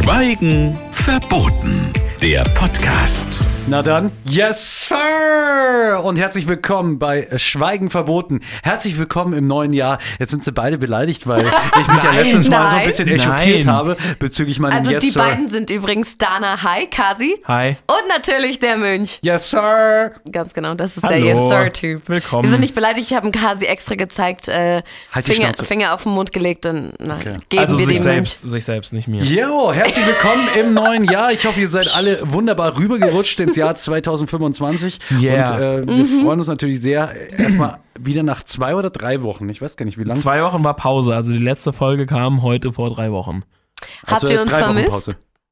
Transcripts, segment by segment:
Schweigen verboten. Der Podcast. Na dann, yes sir! Und herzlich willkommen bei Schweigen verboten. Herzlich willkommen im neuen Jahr. Jetzt sind sie beide beleidigt, weil ich mich ja letztens mal so ein bisschen echauffiert habe bezüglich meinem Also Yes die sir. beiden sind übrigens Dana, hi, Kasi. Hi. Und natürlich der Mönch. Yes sir! Ganz genau, das ist Hallo. der Yes Sir-Typ. Willkommen. Wir sind nicht beleidigt, ich habe ihm Kasi extra gezeigt, die Schnauze. Finger auf den Mund gelegt und geben Also wir sich dem Mönch. selbst, nicht mir. Jo, herzlich willkommen im neuen Jahr. Ich hoffe, ihr seid alle wunderbar rübergerutscht ins Jahr 2025. Yeah. Und wir freuen uns natürlich sehr, erstmal wieder nach 2 oder 3 Wochen. Ich weiß gar nicht, wie lange. 2 Wochen war Pause, also die letzte Folge kam heute vor 3 Wochen. Habt ihr erst uns 3 Wochen vermisst? Pause.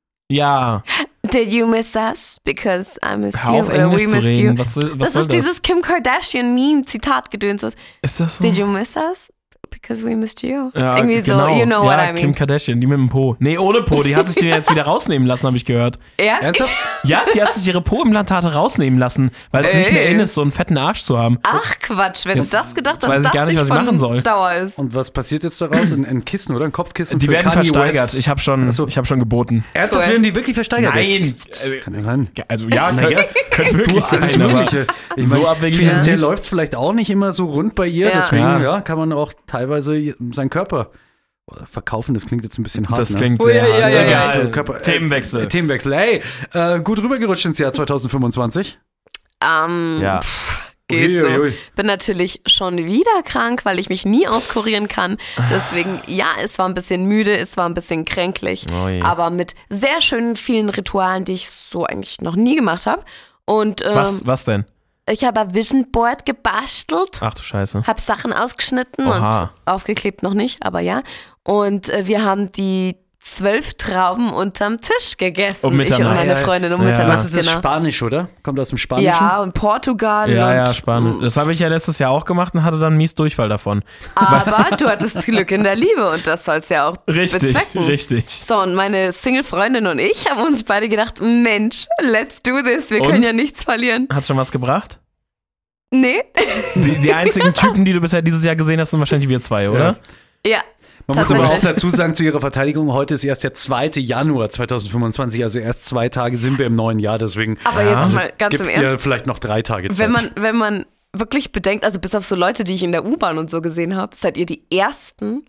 Ja, Did you miss us? Because I miss hör you. auf Oder Englisch we zu missed you. reden. Was Das soll ist das? dieses Kim Kardashian-Meme-Zitat-Gedöns. Ist das so? Did you miss us? Because we missed you. Ja, Irgendwie genau. so, you know what I mean. Kim Kardashian, die mit dem Po. Nee, ohne Po, die hat sich den jetzt wieder rausnehmen lassen, habe ich gehört. Ja? Ernsthaft? Ja, die hat sich ihre Po-Implantate rausnehmen lassen, weil es nicht mehr in ist, so einen fetten Arsch zu haben. Ach Quatsch, wer hätte Jetzt das gedacht, dass weiß ich das gar nicht, was ich von machen soll. Dauer ist. Und was passiert jetzt daraus? Ein Kissen, oder? Ein Kopfkissen Die für werden Kanye versteigert. West? Ich habe schon, so. hab schon geboten. Ernsthaft Cool. werden die wirklich versteigert Nein. jetzt? Kann ja sein. Also ja, Na ja. könnte wirklich sein, Alles aber Mögliche. Ich so meine, abwegig ist es finanziell nicht. läuft es vielleicht auch nicht immer so rund bei ihr, Ja. deswegen Ja. kann man auch teilweise seinen Körper verkaufen. Das klingt jetzt ein bisschen hart. Das ne? klingt Ui, sehr ui, ui, hart. ui. Egal. Also Körper, Themenwechsel. Themenwechsel. Hey, gut rübergerutscht ins Jahr 2025. Ja. Geht so. Uiuiui. Bin natürlich schon wieder krank, weil ich mich nie auskurieren kann. Deswegen, ja, es war ein bisschen müde, es war ein bisschen kränklich. Oh je. Aber mit sehr schönen vielen Ritualen, die ich so eigentlich noch nie gemacht habe. Und Was denn? ich habe ein Vision Board gebastelt. Ach du Scheiße. Hab Sachen ausgeschnitten Oha. und aufgeklebt noch nicht, aber ja. Und wir haben die 12 Trauben unterm Tisch gegessen. Um ich und Mitternacht. meine Freundin um Ja. Mitternacht. Das ist das genau. Spanisch, oder? Kommt aus dem Spanischen? Ja, und Portugal. Ja, und, ja, spannend. Das habe ich ja letztes Jahr auch gemacht und hatte dann mies Durchfall davon. Aber du hattest Glück in der Liebe und das soll es ja auch Richtig, bezwecken. richtig. So, und meine Single-Freundin und ich haben uns beide gedacht, Mensch, let's do this, wir können Und? ja nichts verlieren. Hat schon was gebracht? Nee? Die einzigen Typen, die du bisher dieses Jahr gesehen hast, sind wahrscheinlich wir 2, oder? Ja. Man muss aber auch Tatsächlich. dazu sagen, zu ihrer Verteidigung, heute ist erst der 2. Januar 2025, also erst 2 Tage sind wir im neuen Jahr, deswegen Aber jetzt mal ganz gibt im ihr Ernst. vielleicht noch 3 Tage Zeit. Wenn man wirklich bedenkt, also bis auf so Leute, die ich in der U-Bahn und so gesehen habe, seid ihr die ersten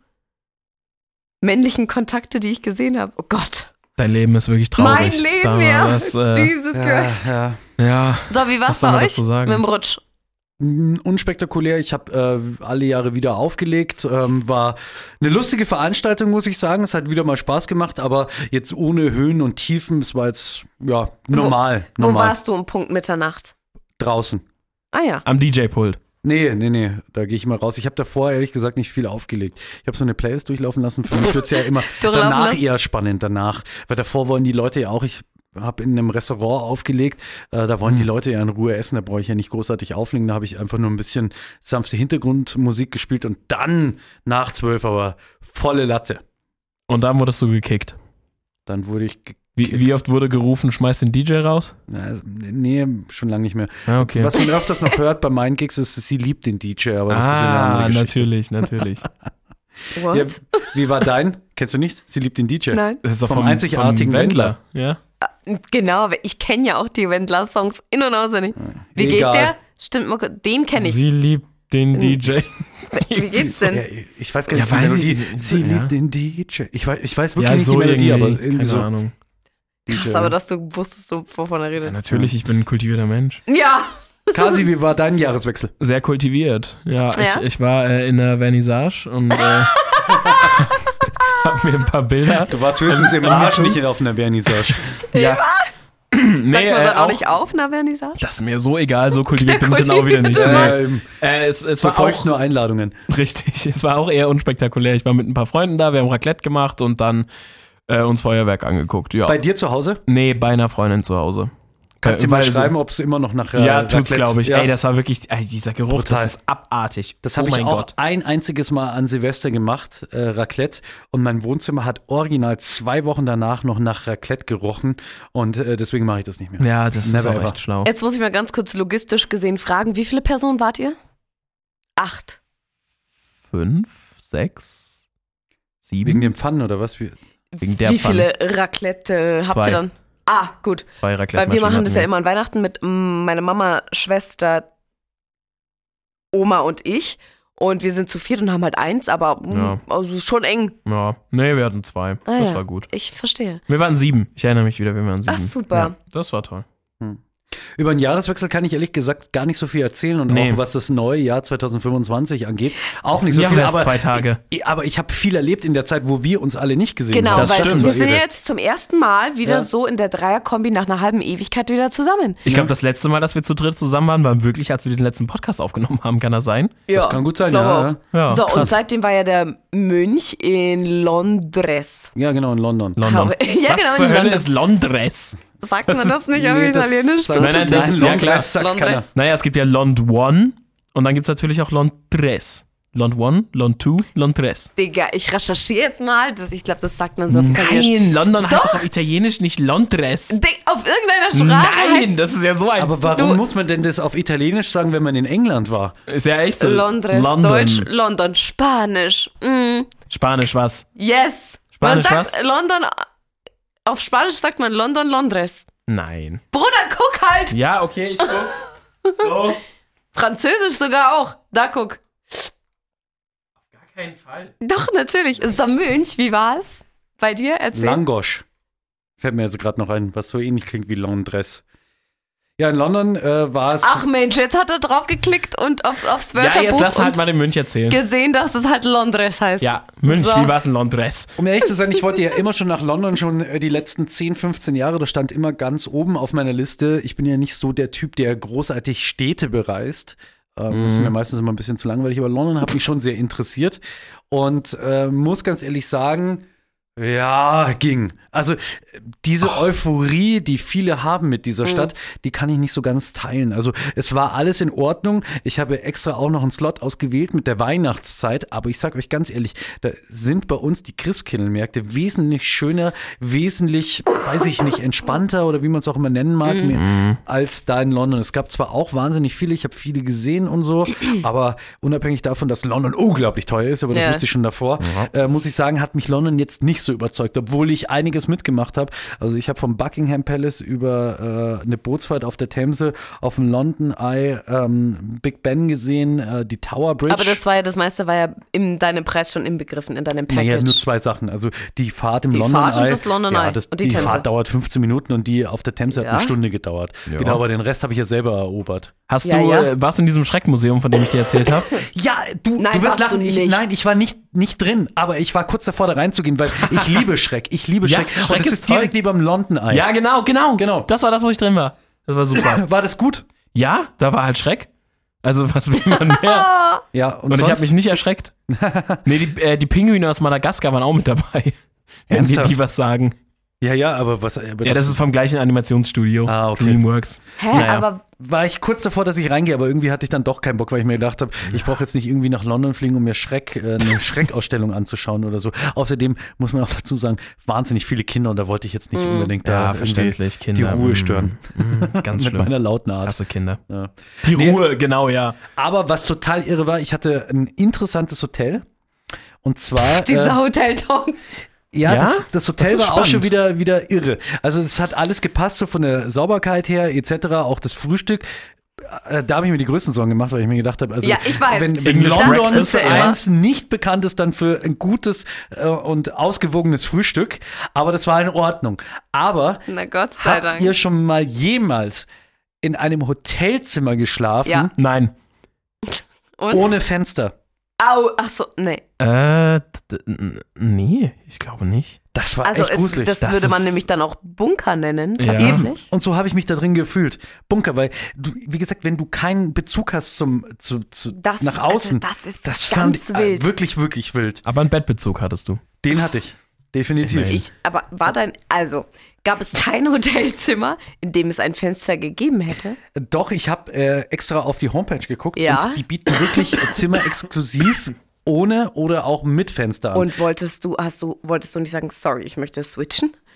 männlichen Kontakte, die ich gesehen habe. Oh Gott. Dein Leben ist wirklich traurig. Mein Leben, ja. Das, Jesus Christ. ja. ja. So, wie war's Was soll bei man euch dazu sagen? mit dem Rutsch? Unspektakulär. Ich habe alle Jahre wieder aufgelegt. War eine lustige Veranstaltung, muss ich sagen. Es hat wieder mal Spaß gemacht, aber jetzt ohne Höhen und Tiefen. Es war jetzt, ja, normal. Wo warst du um Punkt Mitternacht? Draußen. Ah ja. Am DJ-Pult. Nee, da gehe ich mal raus. Ich habe davor ehrlich gesagt nicht viel aufgelegt. Ich habe so eine Playlist durchlaufen lassen. Für mich wird es ja immer Durchlaufen danach lassen? eher spannend danach. Weil davor wollen die Leute ja auch, ich habe in einem Restaurant aufgelegt, da wollen die Leute ja in Ruhe essen, da brauche ich ja nicht großartig auflegen, da habe ich einfach nur ein bisschen sanfte Hintergrundmusik gespielt und dann nach 12 aber volle Latte. Und dann wurdest du gekickt. Dann wurde ich, Wie oft wurde gerufen, schmeiß den DJ raus? nee, schon lange nicht mehr. Ja, okay. Was man öfters noch hört bei meinen Gigs ist, sie liebt den DJ, aber das ist wieder eine andere Geschichte. natürlich. What? Ja, wie war dein? Kennst du nicht? Sie liebt den DJ. Nein. Das ist doch Vom einzigartigen Wendler. Ja. Genau, ich kenne ja auch die Wendler-Songs in- und auswendig. Wie geht Egal. der? Stimmt, mal kurz, den kenne ich. Sie liebt den DJ. Wie geht's denn? Ja, ich weiß gar nicht, Ja, die weiß Melodie. ich- Sie ja. liebt den DJ. Ich weiß wirklich Ja, nicht so die Melodie, aber irgendwie keine so. Ahnung. Krass, aber dass du wusstest, wovon er Ja, redet. natürlich, ich bin ein kultivierter Mensch. Ja. Kasi, wie war dein Jahreswechsel? Sehr kultiviert. Ja, Ja? Ich war in der Vernissage und hab mir ein paar Bilder. Du warst höchstens im Arsch, nicht auf einer Vernissage. Ja. Sagt man dann auch auch nicht auf einer Vernissage? Das ist mir so egal, so kultiviert Der bin ich dann auch wieder nicht. kultivierte Nee. Es war Verfolgst auch, nur Einladungen. richtig, es war auch eher unspektakulär. Ich war mit ein paar Freunden da, wir haben Raclette gemacht und dann uns Feuerwerk angeguckt. Ja. Bei dir zu Hause? Nee, bei einer Freundin zu Hause. Kannst du mal Weil- schreiben, ob es immer noch nach Ja, tut's, Raclette- glaube ich. Ja. Ey, das war wirklich, dieser Geruch, Brutal. das ist abartig. Das habe oh ich mein auch Gott. ein einziges Mal an Silvester gemacht, Raclette. Und mein Wohnzimmer hat original 2 Wochen danach noch nach Raclette gerochen. Und deswegen mache ich das nicht mehr. Ja, das ist Never auch ever. echt schlau. Jetzt muss ich mal ganz kurz logistisch gesehen fragen, wie viele Personen wart ihr? 8. 5, 6, 7. Wegen dem Pfannen oder was? Wegen der Wie Pfanne. viele Raclette habt 2. ihr dann? Ah, gut. 2 Raclette. Weil wir machen das ja immer an Weihnachten mit meiner Mama, Schwester, Oma und ich. Und wir sind zu viert und haben halt 1, aber also schon eng. Ja, nee, wir hatten 2. Ah, das ja. war gut. Ich verstehe. Wir waren 7. Ich erinnere mich wieder, wir waren 7. Ach, super. Ja, das war toll. Über den Jahreswechsel kann ich ehrlich gesagt gar nicht so viel erzählen und Nee. auch was das neue Jahr 2025 angeht, auch nicht so Ja, viel. erst 2 Tage. Aber ich habe viel erlebt in der Zeit, wo wir uns alle nicht gesehen Genau, haben. Das weil stimmt. wir sind irre. jetzt zum ersten Mal wieder Ja. so in der Dreierkombi nach einer halben Ewigkeit wieder zusammen. Ich glaube, das letzte Mal, dass wir zu dritt zusammen waren, war wirklich, als wir den letzten Podcast aufgenommen haben. Kann das sein? Ja, Das kann gut sein, glaube ja. auch. Ja, So, und krass. seitdem war ja der Mönch in Londres. Ja, genau, in London. London. Ja, genau, Was zur in Hölle London. ist Londres? Sagt man das nicht auf Nee, das Italienisch? sagt- So? Nein, Nein, das- Londres ja, klar. sagt Londres. keiner. Naja, es gibt ja Lond 1 und dann gibt es natürlich auch Londres. Lond 1, Lond 2, Londres. Digga, ich recherchiere jetzt mal. Ich glaube, das sagt man so auf Italienisch. Nein, London heißt Doch. doch auf Italienisch nicht Londres. Auf irgendeiner Sprache Nein, das ist ja so ein... Aber warum muss man denn das auf Italienisch sagen, wenn man in England war? ist ja echt so. heißt Londres, London. Deutsch, London, Spanisch. Spanisch was? Yes. Spanisch man sagt was? London, auf Spanisch sagt man London, Londres. Nein. Bruder, guck halt. Ja, okay, ich guck. So. Französisch sogar auch. Da guck. Gar keinen Fall. Doch, natürlich. Samönch, wie war's bei dir? Erzähl. Langosch. Fällt mir jetzt gerade noch ein, was so ähnlich klingt wie Londres. Ja, in London war es. Ach Mensch, jetzt hat er drauf geklickt und aufs Ja, Wörterbuch jetzt lass halt und mal den Mönch erzählen. gesehen, dass es halt Londres heißt. Ja, Mönch, So. wie war's in Londres? Um ehrlich zu sein, ich wollte ja immer schon nach London, schon die letzten 10, 15 Jahre. Das stand immer ganz oben auf meiner Liste. Ich bin ja nicht so der Typ, der großartig Städte bereist. Das ist mir meistens immer ein bisschen zu langweilig, aber London hat mich schon sehr interessiert. Und muss ganz ehrlich sagen, ja, ging. Also diese Euphorie, die viele haben mit dieser Stadt, die kann ich nicht so ganz teilen. Also es war alles in Ordnung. Ich habe extra auch noch einen Slot ausgewählt mit der Weihnachtszeit. Aber ich sage euch ganz ehrlich, da sind bei uns die Christkindlmärkte wesentlich schöner, wesentlich, weiß ich nicht, entspannter oder wie man es auch immer nennen mag, als da in London. Es gab zwar auch wahnsinnig viele, ich habe viele gesehen und so, aber unabhängig davon, dass London unglaublich teuer ist, aber das Ja. wusste ich schon davor, muss ich sagen, hat mich London jetzt nicht so überzeugt, obwohl ich einiges mitgemacht habe. Also ich habe vom Buckingham Palace über eine Bootsfahrt auf der Themse auf dem London Eye Big Ben gesehen, die Tower Bridge. Aber das meiste war ja in deinem Preis schon inbegriffen, in deinem Package. Naja, nur 2 Sachen. Also die Fahrt im Die London Fahrt und Eye. das London Eye Das, und die die Themse. Fahrt dauert 15 Minuten und die auf der Themse hat Ja. eine Stunde gedauert. Ja. Genau, aber den Rest habe ich ja selber erobert. Hast Ja, du, ja. warst du in diesem Schreckmuseum, von dem ich dir erzählt habe? Ja, du Nein, wirst warst du lachen. nicht. Nein, ich war nicht drin, aber ich war kurz davor, da reinzugehen, weil ich liebe Schreck. Ich liebe Ja, Schreck. Schreck Und das ist ist direkt neben dem London Eye. Ja, genau. Genau. Das war das, wo ich drin war. Das war super. War das gut? Ja, da war halt Schreck. Also, was will man mehr? Ja, Und ich habe mich nicht erschreckt. Nee, die Pinguine aus Madagaskar waren auch mit dabei. Wenn die was sagen. Ja, aber was? Aber Ja, das ist vom gleichen Animationsstudio. Ah, okay. DreamWorks. Hä, Naja. aber war ich kurz davor, dass ich reingehe, aber irgendwie hatte ich dann doch keinen Bock, weil ich mir gedacht habe, ich brauche jetzt nicht irgendwie nach London fliegen, um mir eine Schreckausstellung anzuschauen oder so. Außerdem muss man auch dazu sagen, wahnsinnig viele Kinder und da wollte ich jetzt nicht unbedingt da Ja, irgendwie verständlich. die Kinder. Ruhe stören. Ganz Mit schlimm. meiner lauten Art. Klasse Kinder. Ja. Die Nee. Ruhe, genau, ja. Aber was total irre war, ich hatte ein interessantes Hotel. Und zwar. dieser Hotelton. Ja, Ja? das Hotel Das ist war auch schon spannend. wieder irre. Also es hat alles gepasst, so von der Sauberkeit her etc., auch das Frühstück. Da habe ich mir die größten Sorgen gemacht, weil ich mir gedacht habe, also Ja, ich weiß. wenn English London breakfast, für ja. eins nicht bekannt ist, dann für ein gutes und ausgewogenes Frühstück. Aber das war in Ordnung. Aber Na Gott sei habt Dank. ihr schon mal jemals in einem Hotelzimmer geschlafen, Ja. Nein. Und? ohne Fenster? Au, ach so, nee. Nee, ich glaube nicht. Das war Also echt gruselig. das Das würde man ist- nämlich dann auch Bunker nennen, Ja. tatsächlich. Und so habe ich mich da drin gefühlt. Bunker, weil du, wie gesagt, wenn du keinen Bezug hast Das- nach außen, also das ist das ganz fand wild. wirklich, wirklich wild. Aber einen Bettbezug hattest du. Den hatte ich. Definitiv. Immerhin. Aber gab es kein Hotelzimmer, in dem es ein Fenster gegeben hätte? Doch, ich habe extra auf die Homepage geguckt Ja. und die bieten wirklich Zimmer exklusiv ohne oder auch mit Fenster an. Und wolltest du nicht sagen, sorry, ich möchte switchen?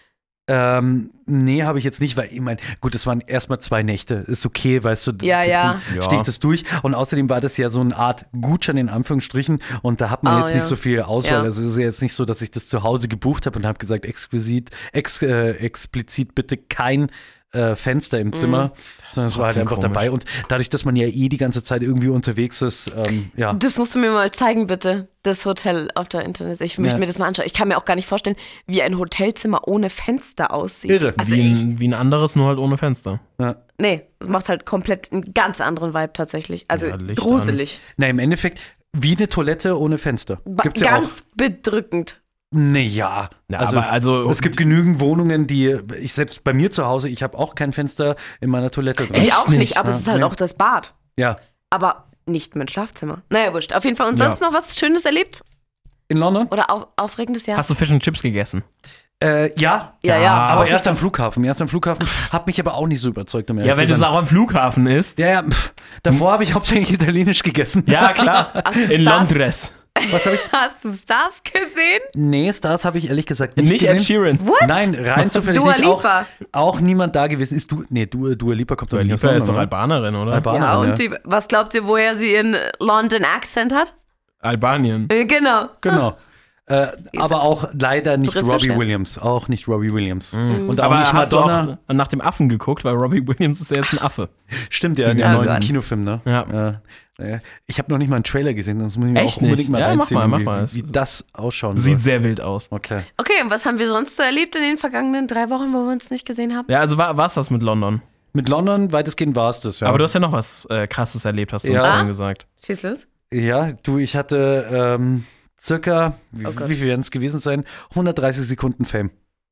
Nee, habe ich jetzt nicht, weil ich meine, gut, das waren erstmal 2 Nächte. Ist okay, weißt du, Ja. stehe ich das durch. Und außerdem war das ja so eine Art Gutschein in Anführungsstrichen und da hat man jetzt nicht so viel Auswahl. Ja. Also es ist ja jetzt nicht so, dass ich das zu Hause gebucht habe und habe gesagt, explizit bitte kein Fenster im Zimmer, sondern es war halt trotzdem einfach komisch. dabei. Und dadurch, dass man ja die ganze Zeit irgendwie unterwegs ist, ja. Das musst du mir mal zeigen, bitte. Das Hotel auf der Internet. Ich möchte mir das mal anschauen. Ich kann mir auch gar nicht vorstellen, wie ein Hotelzimmer ohne Fenster aussieht. Irre. Also Wie ein anderes, nur halt ohne Fenster. nee, das macht halt komplett einen ganz anderen Vibe tatsächlich. Also Ja, Licht gruselig. Na, im Endeffekt wie eine Toilette ohne Fenster. Gibt's ja auch. Ganz bedrückend. Naja, Ja, aber also- es gibt genügend Wohnungen, selbst bei mir zu Hause, ich habe auch kein Fenster in meiner Toilette drin. Ich auch nicht, aber Ja, es ist halt nee. auch das Bad. Ja, Aber nicht mein Schlafzimmer. Naja, wurscht. Auf jeden Fall. Und sonst noch was Schönes erlebt? in London? Oder Aufregendes Jahr? Hast du Fish and Chips gegessen? Ja, Ja, aber auf erst am Flughafen. Hat mich aber auch nicht so überzeugt, um ehrlich Ja, wenn zu du es sein. auch am Flughafen isst. Ja, davor habe ich hauptsächlich Italienisch gegessen. Ja, klar. Hast du In Stars? Londres. Was habe ich? Hast du Stars gesehen? Nee, Stars habe ich ehrlich gesagt nicht Nicht gesehen. Ed Sheeran. What? Nein, rein zufällig Dua nicht. Lipa. Auch niemand da gewesen. Dua Lipa kommt doch nicht aus Lipa ist London, doch oder? Albanerin, oder? Albanerin, Ja, und was glaubt ihr, woher sie ihren London Accent hat? Albanien. Genau. Genau. Aber auch leider nicht Britisch, Robbie ja. Williams. Auch nicht Robbie Williams. Und auch Aber nicht hast Madonna. du auch nach dem Affen geguckt, weil Robbie Williams ist ja jetzt ein Affe. Stimmt ja, in der Oh neuen Gott. Kinofilm, ne? Ja. Ich habe noch nicht mal einen Trailer gesehen, sonst muss ich mir Echt auch unbedingt nicht? mal Ja, mach reinziehen, mal, mach mal. wie das ausschauen Sieht soll. sehr wild aus. Okay. Okay, und was haben wir sonst so erlebt in den vergangenen 3 Wochen, wo wir uns nicht gesehen haben? Ja, also war's das mit London. Mit London weitestgehend war es das, ja. Aber du hast ja noch was Krasses erlebt, hast du uns Ja. vorhin gesagt. Schieß los. Ja, ich hatte circa, Gott. wie viel werden es gewesen sein? 130 Sekunden Fame.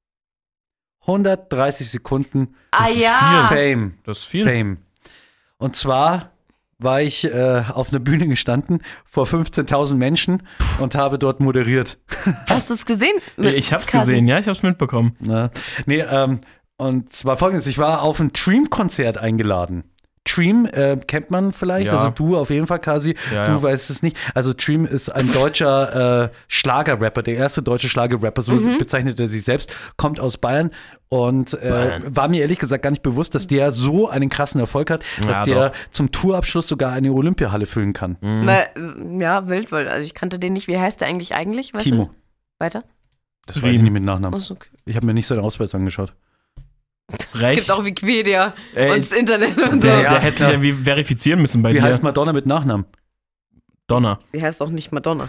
130 Sekunden Ah ja. Fame. Das ist viel. Fame. Und zwar war ich auf einer Bühne gestanden vor 15.000 Menschen und habe dort moderiert. Hast du es gesehen? Ich hab's Kasi? gesehen, ja, ich hab's mitbekommen. Na, nee, und zwar folgendes, ich war auf ein Dream-Konzert eingeladen. Dream kennt man vielleicht, Ja. also du auf jeden Fall, Kasi, Ja, du ja. weißt es nicht. Also Dream ist ein deutscher Schlagerrapper, der erste deutsche Schlagerrapper, so bezeichnet er sich selbst, kommt aus Bayern und war mir ehrlich gesagt gar nicht bewusst, dass der so einen krassen Erfolg hat, dass Ja, der doch. zum Tourabschluss sogar eine Olympiahalle füllen kann. Weil, ja, wild, weil also ich kannte den nicht. Wie heißt der eigentlich? Weißt Timo, du? Weiter? das weiß ich nicht mit Nachnamen. Achso, okay. Ich habe mir nicht seinen Ausweis angeschaut. Es gibt auch Wikipedia Ey, und das Internet und so. Der Ja, hätte sich klar. ja wie verifizieren müssen bei Wie dir. heißt Madonna mit Nachnamen? Donner. Die heißt auch nicht Madonna.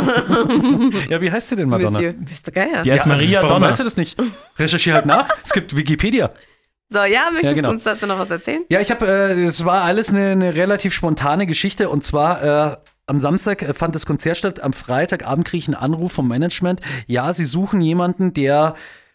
Ja, wie heißt sie denn Madonna? Monsieur. Bist du geil? Die heißt Maria warum Donner. weißt du das nicht? Recherchier halt nach. Es gibt Wikipedia. So, ja, möchtest genau. du uns dazu noch was erzählen? Ja, es war alles eine relativ spontane Geschichte und zwar am Samstag fand das Konzert statt, am Freitagabend kriege ich einen Anruf vom Management. Ja, sie suchen jemanden, der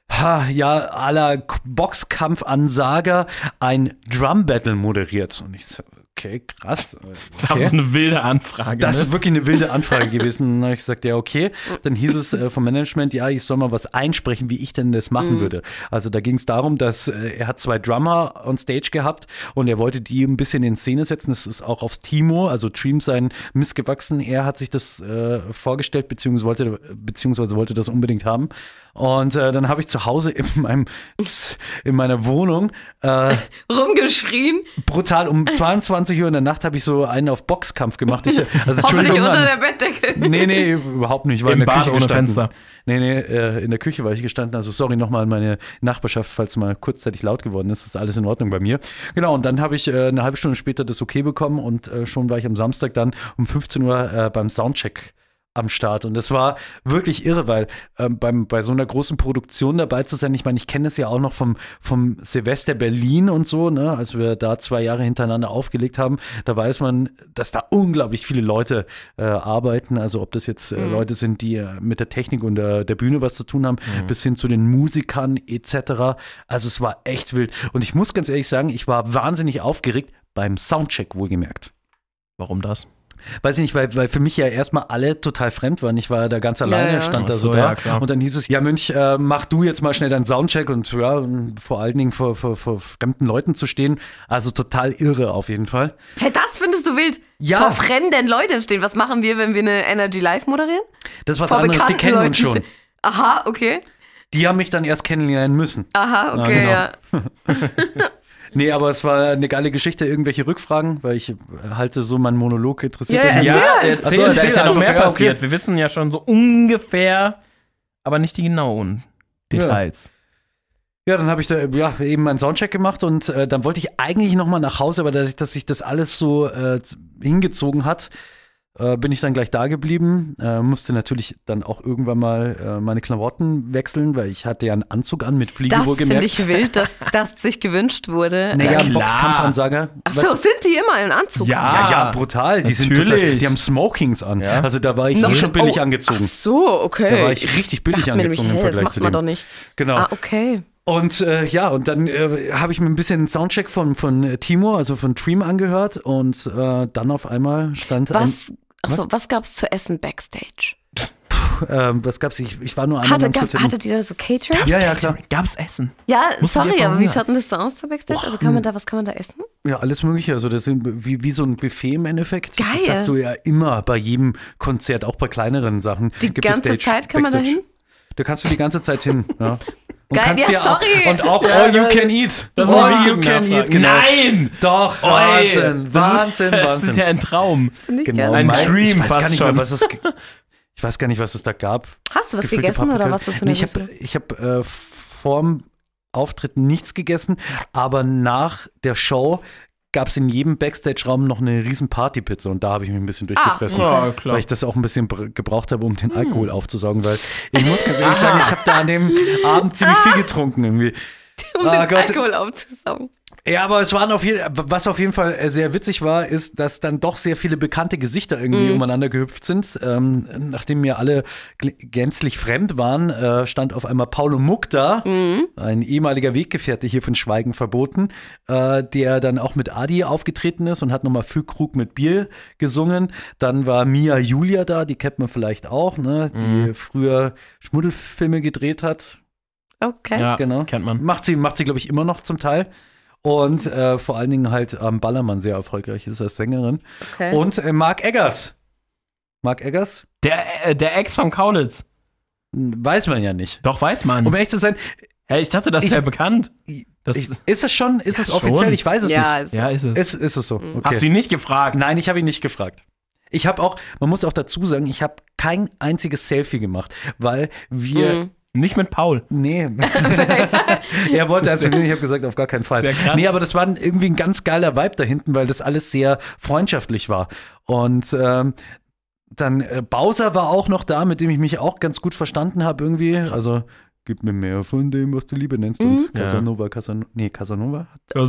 à la Boxkampfansager ein Drum-Battle moderiert. Und ich so, okay, krass. Das ist auch so eine wilde Anfrage. Das ne? ist wirklich eine wilde Anfrage gewesen. Dann habe ich gesagt, ja, okay. Dann hieß es vom Management, ja, ich soll mal was einsprechen, wie ich denn das machen würde. Also da ging es darum, dass er hat 2 Drummer on Stage gehabt und er wollte die ein bisschen in Szene setzen. Das ist auch aufs Timo, also Dream sein missgewachsen. Er hat sich das vorgestellt, beziehungsweise wollte das unbedingt haben. Und dann habe ich zu Hause in meiner Wohnung Rumgeschrien, brutal um 22 Uhr in der Nacht habe ich so einen auf Boxkampf gemacht. Also, hoffentlich Entschuldigung unter an- der Bettdecke. Nee, überhaupt nicht. Ich war Im in der Bad Küche ohne gestanden. Fenster. Nee, in der Küche war ich gestanden. Also sorry nochmal an meine Nachbarschaft, falls es mal kurzzeitig laut geworden ist. Das ist alles in Ordnung bei mir. Genau, und dann habe ich eine halbe Stunde später das okay bekommen und schon war ich am Samstag dann um 15 Uhr beim Soundcheck am Start. Und das war wirklich irre, weil bei so einer großen Produktion dabei zu sein, ich meine, ich kenne das ja auch noch vom Silvester Berlin und so, ne, als wir da 2 Jahre hintereinander aufgelegt haben, da weiß man, dass da unglaublich viele Leute arbeiten, also ob das jetzt Leute sind, die mit der Technik und der Bühne was zu tun haben, bis hin zu den Musikern etc. Also es war echt wild. Und ich muss ganz ehrlich sagen, ich war wahnsinnig aufgeregt beim Soundcheck wohlgemerkt. Warum das? Weiß ich nicht, weil für mich ja erstmal alle total fremd waren. Ich war da ganz alleine, Ja. stand da Ach so so, da. ja, klar. Und dann hieß es, ja Mönch, mach du jetzt mal schnell deinen Soundcheck und ja, vor allen Dingen vor fremden Leuten zu stehen. Also total irre auf jeden Fall. Hey, das findest du wild? Ja. Vor fremden Leuten stehen. Was machen wir, wenn wir eine Energy Live moderieren? Das ist was Vor anderes, die bekannten kennen Leuten uns schon. stehen. Aha, okay. Die haben mich dann erst kennenlernen müssen. Aha, okay, genau. ja. Nee, aber es war eine geile Geschichte, irgendwelche Rückfragen, weil ich halte so meinen Monolog interessiert. Ja, euch nicht. erzähl. da ist ja noch einfach, mehr ja, passiert. okay. Wir wissen ja schon so ungefähr, aber nicht die genauen Details. Ja, dann habe ich da eben meinen Soundcheck gemacht und dann wollte ich eigentlich nochmal nach Hause, aber dadurch, dass sich das alles so hingezogen hat, bin ich dann gleich da geblieben. Musste natürlich dann auch irgendwann mal meine Klamotten wechseln, weil ich hatte ja einen Anzug an mit Fliege, Das wohlgemerkt. finde ich wild, dass das sich gewünscht wurde. Naja, klar. Boxkampfansager. Ach so, sind die immer im Anzug? Ja, brutal. Die sind Natürlich. total, die haben Smokings an. Ja. Also da war ich Noch schon billig Ach angezogen. so, okay. Da war ich richtig billig dachte mir nämlich, angezogen im das Vergleich macht zu man dem. doch nicht. Genau. Ah, okay. Und und dann habe ich mir ein bisschen Soundcheck von Timo, also von Dream angehört und dann auf einmal stand Was gab's zu essen backstage? was gab's? Ich war nur einmal ganz kurz hinten. Hattet ihr da so Catering? Ja, klar. Gab's Essen? Ja, Musst du dir sorry, von aber wie Hunger? schaut denn das so aus da backstage? Also was kann man da essen? Ja, alles Mögliche. Also das sind wie so ein Buffet im Endeffekt. Geil. Das hast du ja immer bei jedem Konzert, auch bei kleineren Sachen. Die gibt es ganze Zeit kann man da Backstage. hin? Da kannst du die ganze Zeit hin. Ja. Und Geil, kannst ja, dir auch- sorry. Und auch all you can eat. Das ist all eine you wichtige can Nachfrage. eat. Genau. Nein! Doch, Oi, Wahnsinn, Das Wahnsinn. ist ja ein Traum. Finde ich Genau. geil. Ein Dream ich weiß fast gar nicht schon. mehr, ich weiß gar nicht, was es da gab. Hast du was Gefüllte gegessen oder Paprika. was du zu Nee, nervös? ich habe vorm Auftritt nichts gegessen, aber nach der Show gab es in jedem Backstage-Raum noch eine riesen Partypizza und da habe ich mich ein bisschen durchgefressen. Ja, klar. Weil ich das auch ein bisschen gebraucht habe, um den Alkohol aufzusaugen, weil ich muss ganz ehrlich sagen, ich habe da an dem Abend ziemlich viel getrunken irgendwie. Um Ah, den Gott. Alkohol aufzusaugen. Ja, aber was auf jeden Fall sehr witzig war, ist, dass dann doch sehr viele bekannte Gesichter irgendwie umeinander gehüpft sind. Nachdem mir alle gänzlich fremd waren, stand auf einmal Paulo Muck da, ein ehemaliger Weggefährte hier von Schweigen verboten, der dann auch mit Adi aufgetreten ist und hat nochmal Füllkrug mit Bier gesungen. Dann war Mia Julia da, die kennt man vielleicht auch, ne? Die früher Schmuddelfilme gedreht hat. Okay. Ja, Genau. kennt man. Macht sie, glaube ich, immer noch zum Teil. Und vor allen Dingen halt am Ballermann sehr erfolgreich ist als Sängerin. Okay. Und Mark Eggers. Mark Eggers? Der Ex von Kaulitz. Weiß man ja nicht. Doch, weiß man. Um ehrlich zu sein, Hey, ich dachte, das wäre bekannt. Das, ist es schon? Ist es Ja, offiziell? schon. Ich weiß es Ja, nicht. ja, ist es. Ist es so? Okay. Hast du ihn nicht gefragt? Nein, ich habe ihn nicht gefragt. Ich habe auch, man muss auch dazu sagen, ich habe kein einziges Selfie gemacht, weil wir Nicht mit Paul. Nee. Er wollte also, ich habe gesagt, auf gar keinen Fall. Sehr krass. Nee, aber das war irgendwie ein ganz geiler Vibe da hinten, weil das alles sehr freundschaftlich war. Und dann Bowser war auch noch da, mit dem ich mich auch ganz gut verstanden habe irgendwie. Also, gib mir mehr von dem, was du Liebe nennst. Und Ja. Casanova. Casanova.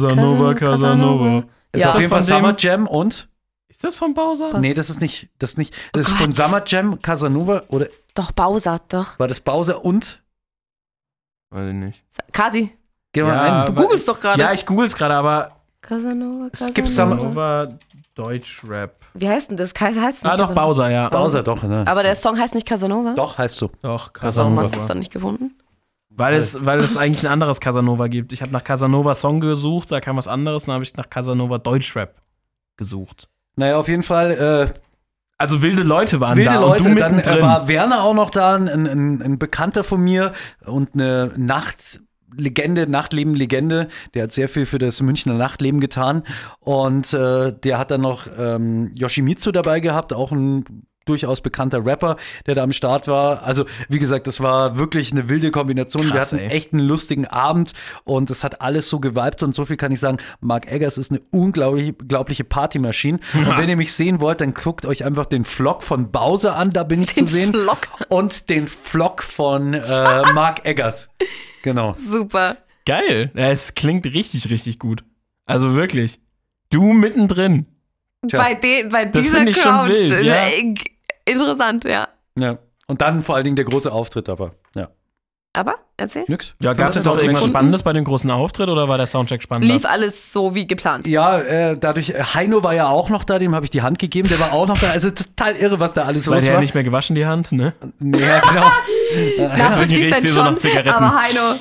Ist Ja. auf jeden Fall Von dem- Summer Jam und? Ist das von Bowser? Nee, das ist nicht. Das ist von Gott. Summer Jam, Casanova oder Doch, Bowser, doch. war das Bowser und? Weiß ich nicht. Kasi, Geh mal Ja, rein. du aber- googelst doch gerade. Ja, ich googel's gerade, aber Casanova, Skip Casanova. Casanova Deutschrap. Wie heißt denn das? Heißt nicht Ah, doch, Casanova? Bowser, ja. Bowser doch, ne? Aber der Song heißt nicht Casanova? Doch, heißt so. Doch, Warum Casanova. hast du es dann nicht gefunden? Weil es eigentlich ein anderes Casanova gibt. Ich habe nach Casanova Song gesucht, da kam was anderes, dann habe ich nach Casanova Deutschrap gesucht. Naja, auf jeden Fall Also wilde Leute waren wilde da Leute. und du Dann mittendrin. war Werner auch noch da, ein Bekannter von mir und eine Nachtleben-Legende. Der hat sehr viel für das Münchner Nachtleben getan. Und der hat dann noch Yoshimitsu dabei gehabt, auch ein durchaus bekannter Rapper, der da am Start war. Also, wie gesagt, das war wirklich eine wilde Kombination. Wir Krass, hatten ey. echt einen lustigen Abend und es hat alles so geweibt und so viel kann ich sagen, Mark Eggers ist eine unglaubliche Partymaschine. Und wenn ihr mich sehen wollt, dann guckt euch einfach den Vlog von Bowser an, da bin ich zu sehen. Vlog. Und den Vlog von Mark Eggers. Genau. Super. Geil. Ja, es klingt richtig, richtig gut. Also wirklich. Du mittendrin. Tja. Bei Das dieser find ich schon Crowd. wild, ja. Interessant, ja. Ja. Und dann vor allen Dingen der große Auftritt, aber ja. Aber, erzähl. Nix. Ja, gab es 15.000 doch irgendwas Menschen. Spannendes bei dem großen Auftritt oder war der Soundcheck spannender? Lief alles so wie geplant. Ja, dadurch, Heino war ja auch noch da, dem habe ich die Hand gegeben, der war auch noch da. Also total irre, was da alles los Seither war. nicht mehr gewaschen, die Hand, ne? Ja, genau. Nach Deswegen 50 riecht's Cent hier so nach schon, Zigaretten. aber Heino.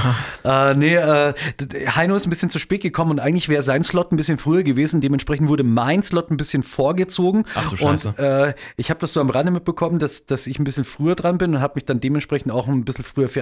Heino ist ein bisschen zu spät gekommen und eigentlich wäre sein Slot ein bisschen früher gewesen. Dementsprechend wurde mein Slot ein bisschen vorgezogen. Ach du Scheiße. Und ich habe das so am Rande mitbekommen, dass ich ein bisschen früher dran bin und habe mich dann dementsprechend auch ein bisschen früher fertig gemacht.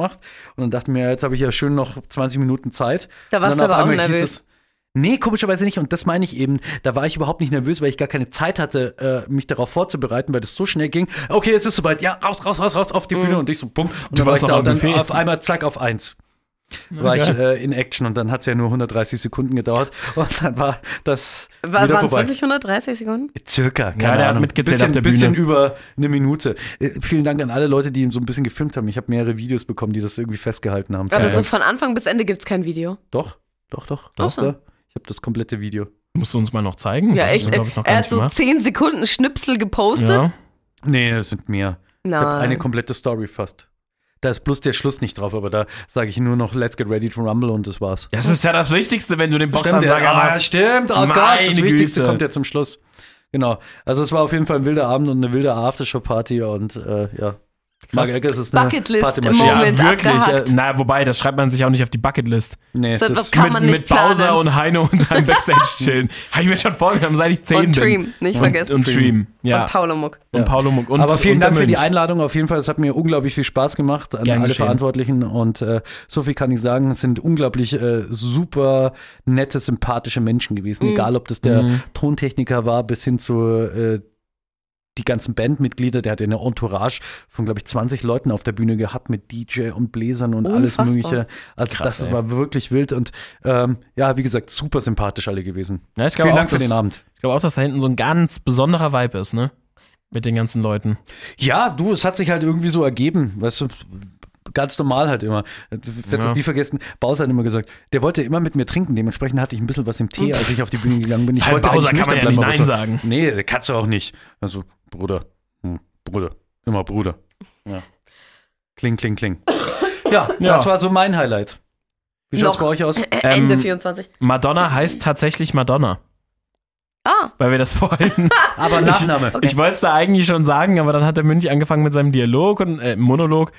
gemacht und dann dachte ich mir, jetzt habe ich ja schön noch 20 Minuten Zeit. Da warst Und du dann auf aber auch einmal hieß nervös. es, nee, komischerweise nicht. Und das meine ich eben. Da war ich überhaupt nicht nervös, weil ich gar keine Zeit hatte, mich darauf vorzubereiten, weil das so schnell ging. Okay, es ist soweit. Ja, raus auf die Bühne. Und ich so, bumm. Und dann war ich da und dann auf einmal, zack, auf 1. War ich in Action. Und dann hat es ja nur 130 Sekunden gedauert. Und dann war das wieder Waren es vorbei. wirklich 130 Sekunden? Circa, keine Ja, der hat Ahnung. mitgezählt auf der bisschen Bühne. über eine Minute. Vielen Dank an alle Leute, die ihn so ein bisschen gefilmt haben. Ich habe mehrere Videos bekommen, die das irgendwie festgehalten haben. Aber Vielen so Dank. von Anfang bis Ende gibt es kein Video. Doch. Ach so. Ja. Ich habe das komplette Video. Musst du uns mal noch zeigen? Ja, Das echt. ist, glaub ich, noch gar Er hat nicht so gemacht. 10 Sekunden Schnipsel gepostet. Ja. Nee, das sind mehr. Ich habe eine Nein. komplette Story fast. Da ist bloß der Schluss nicht drauf, aber da sage ich nur noch Let's get ready to rumble und das war's. Das ist ja das Wichtigste, wenn du den Boxansager ja, machst. stimmt. Oh Meine Gott, das Wichtigste Güte. kommt ja zum Schluss. Genau. Also es war auf jeden Fall ein wilder Abend und eine wilde Aftershow-Party und ja. Marc Eggers ist eine Bucketlist Partymaschine. im Ja, Moment wirklich. abgehakt. Na, wobei, das schreibt man sich auch nicht auf die Bucketlist. Nee, So das etwas kann man nicht mit Bowser planen. und Heino und einem Backstage chillen. Habe ich mir schon vorgenommen, seit ich 10 Und bin. Dream, nicht vergessen. Und Dream, ja. Und Paulo Muck. Und Paulo Muck. Und, aber vielen und der Dank für die Mönch. Einladung. Auf jeden Fall, es hat mir unglaublich viel Spaß gemacht an Gern alle geschehen. Verantwortlichen. Und so viel kann ich sagen, es sind unglaublich super nette, sympathische Menschen gewesen. Egal, ob das der Tontechniker war, bis hin zu die ganzen Bandmitglieder. Der hatte eine Entourage von, glaube ich, 20 Leuten auf der Bühne gehabt mit DJ und Bläsern und alles Unfassbar. Mögliche. Also Krass, das ey. war wirklich wild und ja, wie gesagt, super sympathisch alle gewesen. Ja, ich glaube Vielen auch, Dank für den Abend. Ich glaube auch, dass da hinten so ein ganz besonderer Vibe ist, ne? Mit den ganzen Leuten. Ja, du, es hat sich halt irgendwie so ergeben, weißt du, ganz normal halt immer. Ich werde Ja. es nie vergessen, Bowser hat immer gesagt, der wollte immer mit mir trinken, dementsprechend hatte ich ein bisschen was im Tee, als ich auf die Bühne gegangen bin. Ich Bei wollte Bowser eigentlich kann man ja nüchtern nicht bleiben, Nein aber so, sagen. Nee, der kannst du auch nicht. Also, Bruder, immer Bruder. Ja. Kling. Ja, Ja. das war so mein Highlight. Wie schaut's Noch bei euch aus? Ende 24. Madonna heißt tatsächlich Madonna, Ah, weil wir das vorhin. Aber Nachname. Okay. Ich wollte es da eigentlich schon sagen, aber dann hat der Mönch angefangen mit seinem Dialog und Monolog.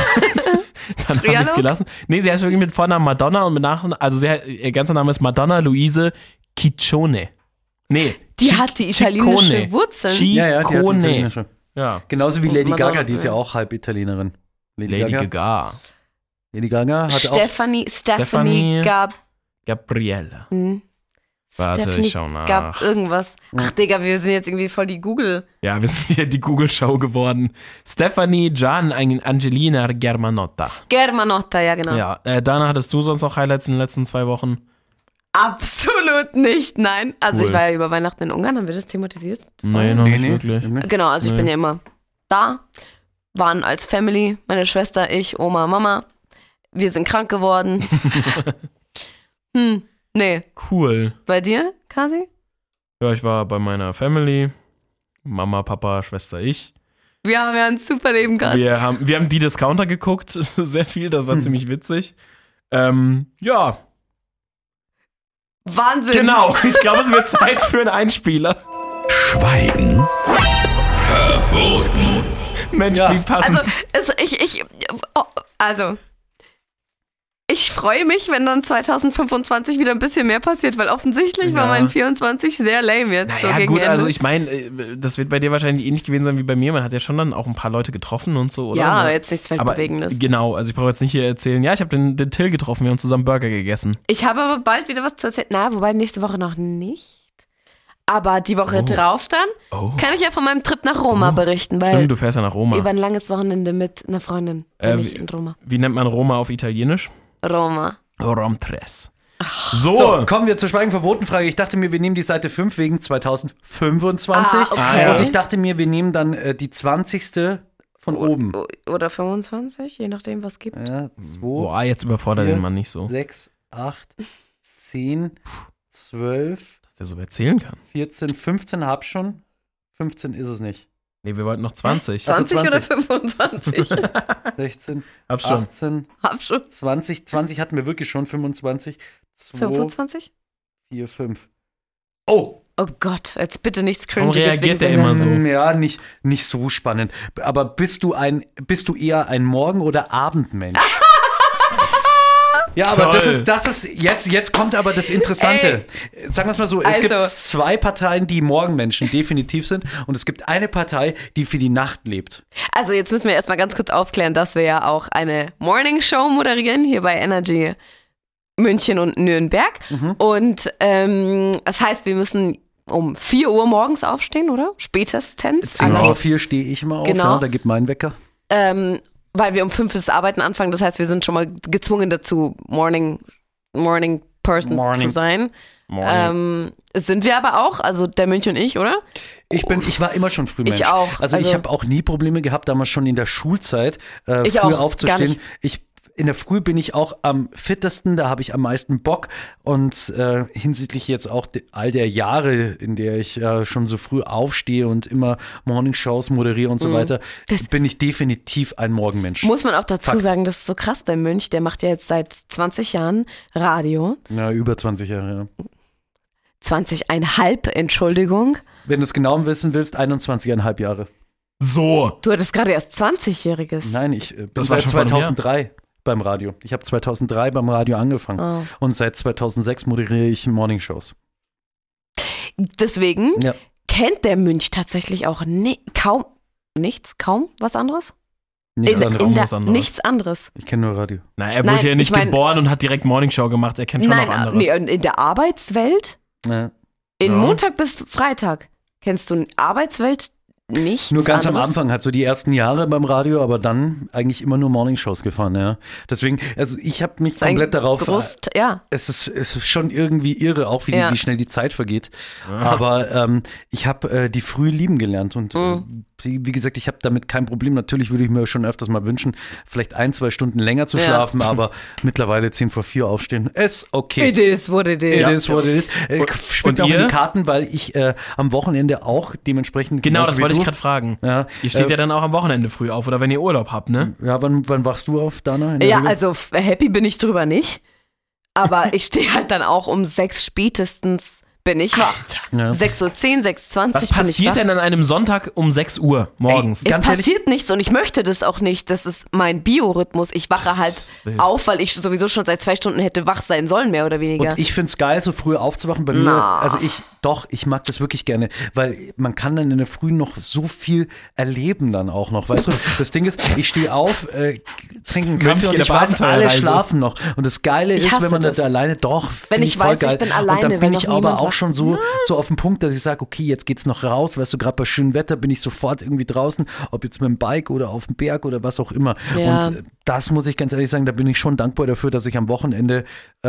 Und dann habe ich es Trialog? gelassen. Nee, sie heißt wirklich mit Vornamen Madonna und mit Nachnamen, also ihr ganzer Name ist Madonna Luise Ciccione. Nee, die hat die italienische Ciccone. Wurzeln. Ja, die hat Ciccone. italienische. Ja. Genauso wie Und Lady Madonna, Gaga, die ist ja ja. auch halb Italienerin. Lady Gaga. Lady Gaga hat auch Stephanie gab. Gabriele. Hm. Warte, Stephanie ich schau nach. gab irgendwas. Ach, Digga, wir sind jetzt irgendwie voll die Google. Ja, wir sind hier die Google-Show geworden. Stephanie Gian Angelina Germanotta. Germanotta, ja, genau. Ja, Dana, hattest du sonst noch Highlights in den letzten 2 Wochen? Absolut nicht, nein. Also Cool. ich war ja über Weihnachten in Ungarn, haben wir das thematisiert? Nee, noch nicht wirklich. Genau, also ich Nee. bin ja immer da. Waren als Family, meine Schwester, ich, Oma, Mama. Wir sind krank geworden. Nee. Cool. Bei dir, Kasi? Ja, ich war bei meiner Family. Mama, Papa, Schwester, ich. Wir haben ja ein super Leben gehabt. Wir haben die Discounter geguckt, sehr viel, das war ziemlich witzig. Ja, Wahnsinn. genau. Ich glaube, es wird Zeit für einen Einspieler. Schweigen verboten. Mensch, Ja. wie passend. Also, ich freue mich, wenn dann 2025 wieder ein bisschen mehr passiert, weil offensichtlich war Ja. mein 24 sehr lame jetzt. so Naja, gegen gut, Ende. also ich meine, das wird bei dir wahrscheinlich ähnlich gewesen sein wie bei mir. Man hat ja schon dann auch ein paar Leute getroffen und so, oder? ja, Ne? aber jetzt nichts Aber Weltbewegendes. genau, also ich brauche jetzt nicht hier erzählen, ja, ich habe den Till getroffen, wir haben zusammen Burger gegessen. Ich habe aber bald wieder was zu erzählen. Na, wobei nächste Woche noch nicht. Aber die Woche drauf dann Oh. kann ich ja von meinem Trip nach Roma berichten, weil Stimmt, du fährst ja nach Roma. über ein langes Wochenende mit einer Freundin bin ich in Roma. Wie nennt man Roma auf Italienisch? Roma. Romtres. So, kommen wir zur Schweigen verboten Frage. Ich dachte mir, wir nehmen die Seite 5 wegen 2025. Okay. Ah, ja. Und ich dachte mir, wir nehmen dann die 20. von oben. Oder 25, je nachdem, was gibt. Ja, 2, Boah, jetzt überfordert Vier. den Mann nicht so, 6, 8, 10, 12, dass der so erzählen kann. 14, 15 hab schon. 15 ist es nicht. Nee, wir wollten noch 20. 20 20. oder 25? 16, Hab schon. 18, Hab schon. 20. 20 hatten wir wirklich schon. 25, 2, 25? 4, 5. Oh! Oh Gott, jetzt bitte nichts Warum Cringiges. reagiert wegen der immer so? Ja, nicht so spannend. Aber bist du eher ein Morgen- oder Abendmensch? Ja, aber Toll. das ist jetzt kommt aber das Interessante. Sagen wir es mal so, es gibt Also. 2 Parteien, die Morgenmenschen definitiv sind und es gibt eine Partei, die für die Nacht lebt. Also jetzt müssen wir erstmal ganz kurz aufklären, dass wir ja auch eine Morning Show moderieren, hier bei Energy München und Nürnberg. Und das heißt, wir müssen um 4 Uhr morgens aufstehen, oder? Spätestens. 10:04 stehe ich immer auf, Genau. ja, da gibt mein Wecker. Weil wir um 5 das Arbeiten anfangen. Das heißt, wir sind schon mal gezwungen dazu, Morning Person zu sein. Sind wir aber auch, also der Münch und ich, oder? Ich war immer schon Frühmensch. Ich auch. Also ich Also- habe auch nie Probleme gehabt, damals schon in der Schulzeit Ich früh auch, gar aufzustehen. nicht. In der Früh bin ich auch am fittesten, da habe ich am meisten Bock und hinsichtlich jetzt auch all der Jahre, in der ich schon so früh aufstehe und immer Morningshows moderiere und so weiter, bin ich definitiv ein Morgenmensch. Muss man auch dazu Fakt. sagen, das ist so krass bei Münch, der macht ja jetzt seit 20 Jahren Radio. Ja, über 20 Jahre, ja. 20,5, Entschuldigung. Wenn du es genau wissen willst, 21,5 Jahre. So. Du hattest gerade erst 20-Jähriges. Nein, ich bin Das war seit schon vor einem Jahr. 2003 beim Radio. Ich habe 2003 beim Radio angefangen Oh. und seit 2006 moderiere ich Morningshows. Deswegen Ja. kennt der Münch tatsächlich auch kaum was anderes? Nichts anderes. was anderes. Nichts anderes. Ich kenne nur Radio. Na, er Nein, wurde ja nicht ich mein- geboren und hat direkt Morningshow gemacht. Er kennt schon noch anderes. Nee, in der Arbeitswelt, Ja. in Ja. Montag bis Freitag, kennst du Arbeitswelt nichts Nur ganz anderes? am Anfang, halt so die ersten Jahre beim Radio, aber dann eigentlich immer nur Morningshows gefahren, ja. Deswegen, also ich habe mich Das ist ein komplett darauf. ja. Es ist schon irgendwie irre, auch Ja. wie schnell die Zeit vergeht. Aber ich habe die früh lieben gelernt und wie gesagt, ich habe damit kein Problem. Natürlich würde ich mir schon öfters mal wünschen, vielleicht 1-2 Stunden länger zu Ja. schlafen, aber mittlerweile 10:04 aufstehen ist okay. It is what it is. It is what it is. Spielt und auch in ihr? die Karten, weil ich am Wochenende auch dementsprechend. Genau, genauso das wie wollte ich du- gerade fragen. Ja, Ihr steht ja dann auch am Wochenende früh auf oder wenn ihr Urlaub habt, ne? ja, wann wachst du auf, Dana? in der Ja, Regel? also happy bin ich drüber nicht. Aber ich stehe halt dann auch um 6 spätestens bin ich wach. Ja. 6:10 Uhr, 6:20 Was bin ich wach. passiert denn an einem Sonntag um 6 Uhr morgens? Es passiert nichts und ich möchte das auch nicht. Das ist mein Biorhythmus. Ich wache halt ist wild. auf, weil ich sowieso schon seit 2 Stunden hätte wach sein sollen, mehr oder weniger. Und ich finde es geil, so früh aufzuwachen. Bei mir, Na. also ich mag das wirklich gerne, weil man kann dann in der Früh noch so viel erleben dann auch noch, weißt du? Das Ding ist, ich stehe auf, trinke einen Kaffee geht und ich auf weiß, alle Abenteuerreise. schlafen noch. Und das Geile Ich ist, hasse wenn man das. da alleine, doch, Wenn find ich voll weiß, ich geil. bin Und alleine, dann wenn bin noch ich aber niemand auch wach schon ist. so auf dem Punkt, dass ich sage, okay, jetzt geht's noch raus, weißt du, gerade bei schönem Wetter bin ich sofort irgendwie draußen, ob jetzt mit dem Bike oder auf dem Berg oder was auch immer. Ja. Und das muss ich ganz ehrlich sagen, da bin ich schon dankbar dafür, dass ich am Wochenende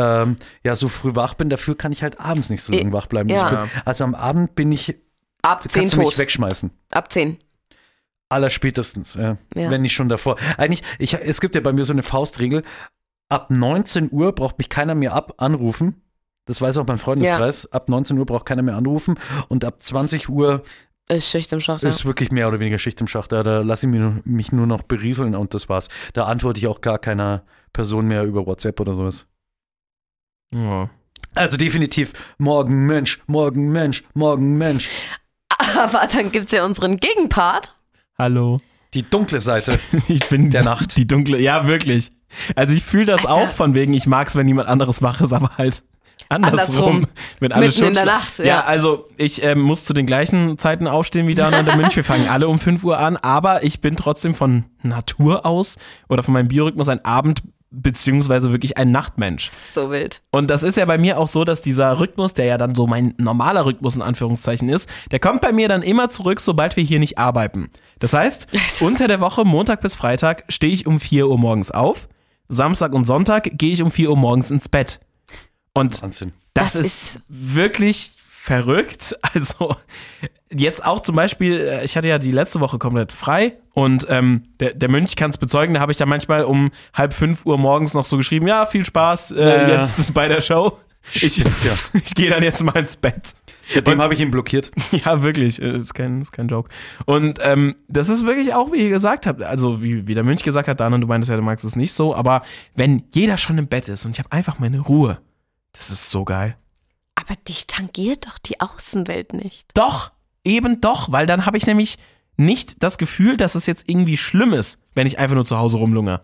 ja so früh wach bin. Dafür kann ich halt abends nicht so lange wach bleiben. Ja. Also am Abend bin ich, Ab 10 kannst du mich tot. wegschmeißen. Ab 10. Allerspätestens, ja. Ja. Wenn nicht schon davor. Eigentlich, es gibt ja bei mir so eine Faustregel, ab 19 Uhr braucht mich keiner mehr anrufen. Das weiß auch mein Freundeskreis. Ab 19 Uhr braucht keiner mehr anrufen und ab 20 Uhr Ist Schicht im Schacht. ist wirklich mehr oder weniger Schicht im Schacht. Da lasse ich mich nur noch berieseln und das war's. Da antworte ich auch gar keiner Person mehr über WhatsApp oder sowas. Ja. Also definitiv morgen Mensch, morgen Mensch, morgen Mensch. Aber dann gibt es ja unseren Gegenpart. Hallo. Die dunkle Seite. Ich bin Der Nacht. Die dunkle, ja, wirklich. Also ich fühle das Also- auch von wegen, ich mag es, wenn jemand anderes wach ist, aber halt andersrum. Wenn alle Mitten schon in der schla- Nacht, ja. Ja, also ich muss zu den gleichen Zeiten aufstehen wie Dana und der Münch. Wir fangen alle um 5 Uhr an, aber ich bin trotzdem von Natur aus oder von meinem Biorhythmus ein Abend- beziehungsweise wirklich ein Nachtmensch. So wild. Und das ist ja bei mir auch so, dass dieser Rhythmus, der ja dann so mein normaler Rhythmus in Anführungszeichen ist, der kommt bei mir dann immer zurück, sobald wir hier nicht arbeiten. Das heißt, unter der Woche, Montag bis Freitag, stehe ich um 4 Uhr morgens auf. Samstag und Sonntag gehe ich um 4 Uhr morgens ins Bett. Und Wahnsinn. das Das ist wirklich verrückt. Also jetzt auch zum Beispiel, ich hatte ja die letzte Woche komplett frei und der Mönch kann es bezeugen, da habe ich dann manchmal um 4:30 Uhr morgens noch so geschrieben, ja, viel Spaß Ja. jetzt bei der Show. Ich gehe dann jetzt mal ins Bett. Seitdem habe ich ihn blockiert. Ja, wirklich, ist kein Joke. Und das ist wirklich auch, wie ihr gesagt habt, also wie der Mönch gesagt hat, Dan, und du meintest ja, du magst es nicht so, aber wenn jeder schon im Bett ist und ich habe einfach meine Ruhe, das ist so geil. Aber dich tangiert doch die Außenwelt nicht. Doch, eben doch, weil dann habe ich nämlich nicht das Gefühl, dass es jetzt irgendwie schlimm ist, wenn ich einfach nur zu Hause rumlungere.